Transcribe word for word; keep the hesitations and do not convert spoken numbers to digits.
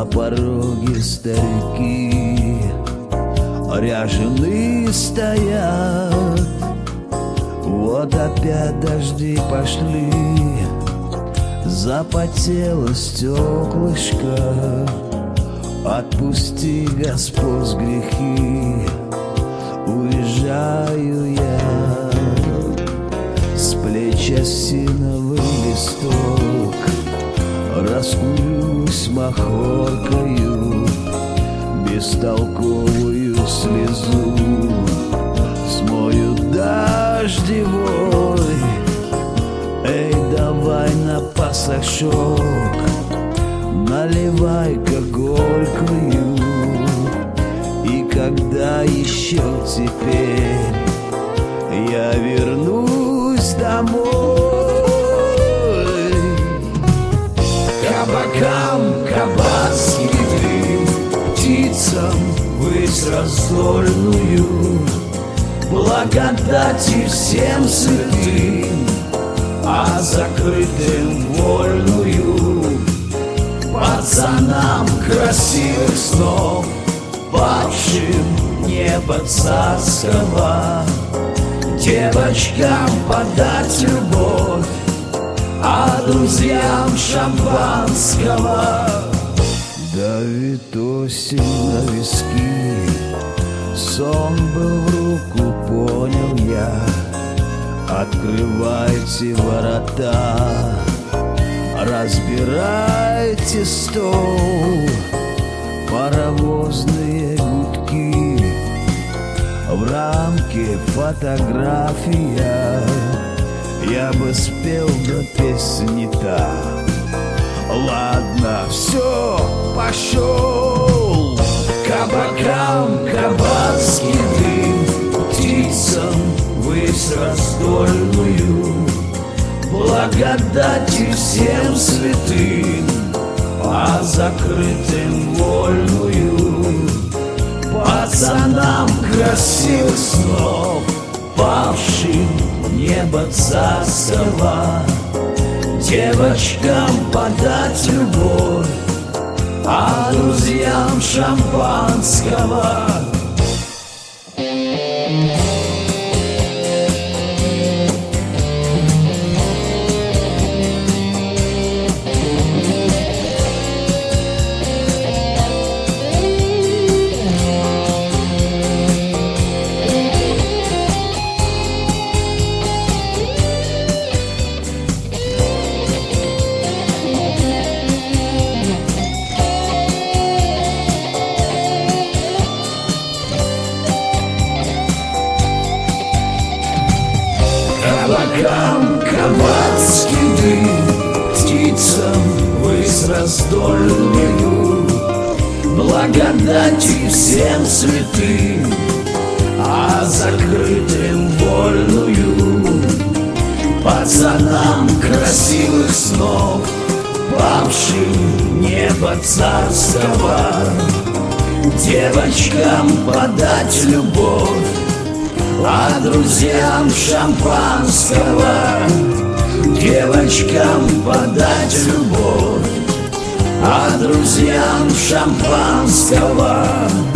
На пороге старики ряженые стоят. Вот опять дожди пошли, запотело стеклышко. Отпусти, Господь, грехи, уезжаю я. С плеч осиновый листок, раскурюсь махоркою, бестолковую слезу смою дождевой. Эй, давай на пасашок, наливай-ка горькую. И когда еще теперь я вернусь домой, кабакам кабацкий дым, птицам высь раздольную, благодати всем святым, а закрытым вольную, пацанам красивых снов, павшим небо царского, девочкам подать любовь, а друзьям шампанского. Давит осень на виски, сон был в руку, понял я. Открывайте ворота, разбирайте стол, паровозные гудки, в рамке фотография. Я бы спел, но песня не та. Ладно, все, пошел. Кабакам кабацкий дым, птицам высь раздольную, благодати всем святым, а закрытым вольную, пацанам красивых снов, павшим небо царского, девочкам подать любовь, а друзьям шампанского. Кабакам кабацкий дым, птицам высь раздольную, благодати всем святым, а закрытым вольную, пацанам красивых снов, павшим небо царского, девочкам подать любовь, а друзьям шампанского, девочкам подать любовь, а друзьям шампанского.